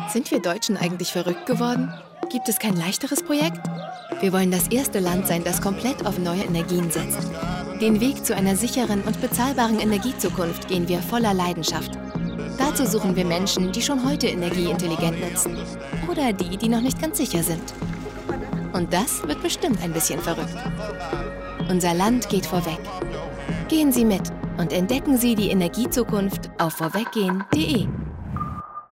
Sind wir Deutschen eigentlich verrückt geworden? Gibt es kein leichteres Projekt? Wir wollen das erste Land sein, das komplett auf neue Energien setzt. Den Weg zu einer sicheren und bezahlbaren Energiezukunft gehen wir voller Leidenschaft. Dazu suchen wir Menschen, die schon heute Energie intelligent nutzen. Oder die, die noch nicht ganz sicher sind. Und das wird bestimmt ein bisschen verrückt. Unser Land geht vorweg. Gehen Sie mit und entdecken Sie die Energiezukunft auf vorweggehen.de.